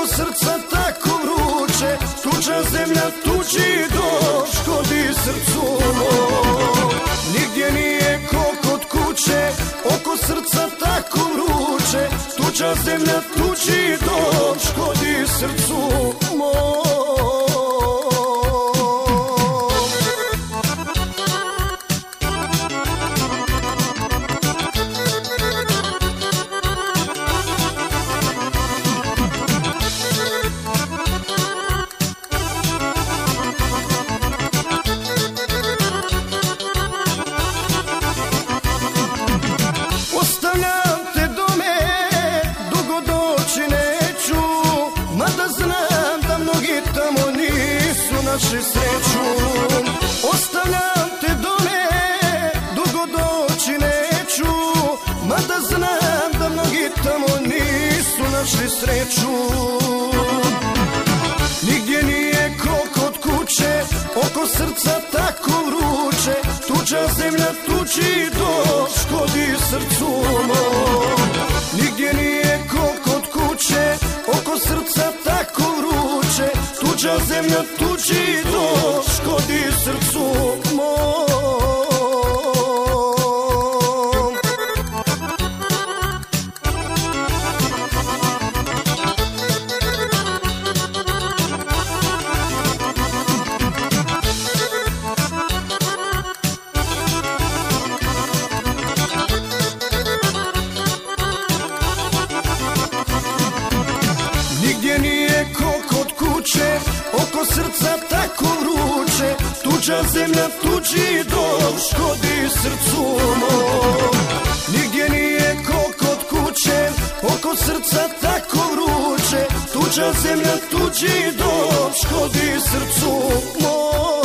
oko srca tako vruće, tuđa zemlja, tuđi dom, škodi srcu mom. Nigdje nije ko kod kuće, oko srca tako vruće, tuđa zemlja, tuđi dom, škodi srcu mom. Ostavljam te dome, dugo doći neću, mada znam da mnogi tamo nisu našli sreću. Ostavljam te dome, dugo doći neću, mada znam da mnogi tamo nisu našli sreću. Nigdje nije ko kod kuće, oko srca tako vruće, tuđa zemlja, tuđi dom, škodi srcu mom. Nigdje nije ko kod kuće, oko srca tako vruće, tuđa zemlja, tuđi dom, škodi srcu mom. Nigdje nije ko kod kuće, oko srca tako vruće, tuđa zemlja, tuđi dom, škodi srcu mom. Nigdje nije ko kod kuće, oko srca tako vruće, tuđa zemlja, tuđi dom, škodi srcu mom.